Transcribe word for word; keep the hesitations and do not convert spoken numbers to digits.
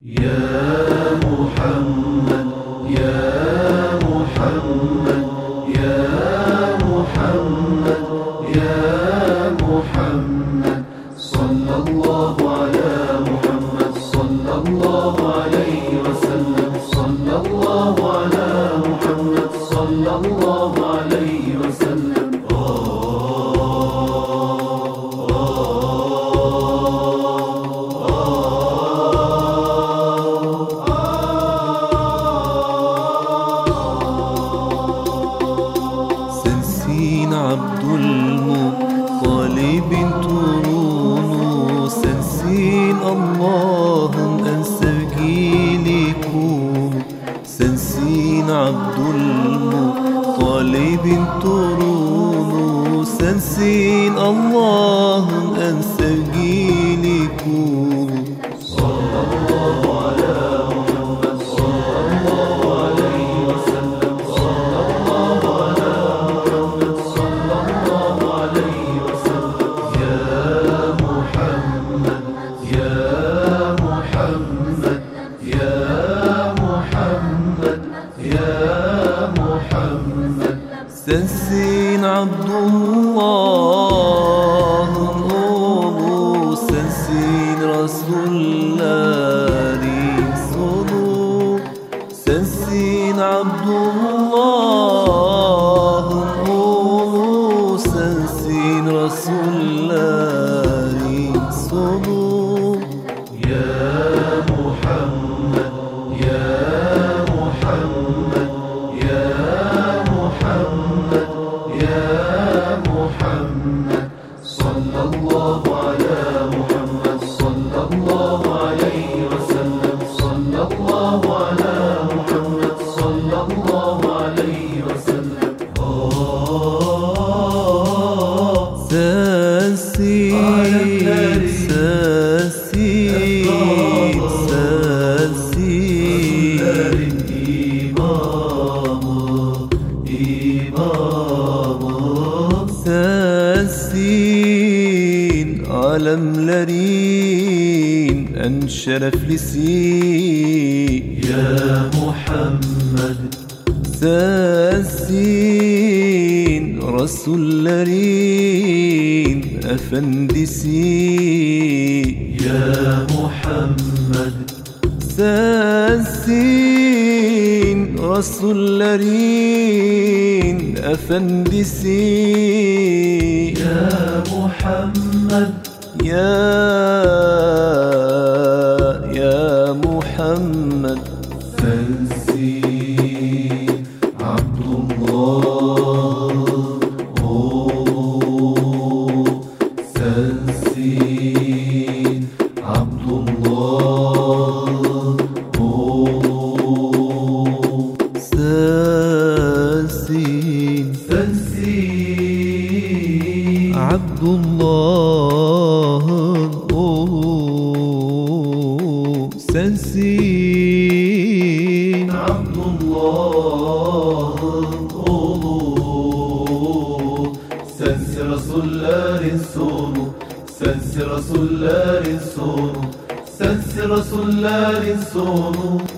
يا محمد يا محمد يا محمد يا محمد صلى الله على محمد صلى الله عليه وسلم صلى الله على محمد صلى الله عليه وسلم. عبد المطلب ترونو سنسين اللهم أنسجيلكم سنسين عبد المطلب ترونو سنسين اللهم أنسجيلكم. صلى الله على محمد صلى الله عليه وسلم صلى الله على محمد صلى الله عليه وسلم. يا محمد يا محمد يا محمد يا محمد سنسين عبد الله نور سنسين رسول الله رسول سنسين عبد الله نور سنسين رسول الله رسول. يا محمد يا محمد يا محمد يا محمد صلى الله على محمد صلى الله عليه وسلم صلى الله على محمد صلى الله عليه وسلم. سنسين سنسين سنسين سنسين عالم لرين أنشرف لسين. يا محمد سنسين رسول لرين أفندسي. يا محمد سنسين رسول لرين أفندسي. يا محمد يا يا محمد سنسين عبد الله أوه سنسين عبد الله أوه سنسين سنسين عبد الله أوه سنسين عبد الله أوه سنس رسول الله رسوله سنس رسول الله رسوله سنس رسول الله رسوله.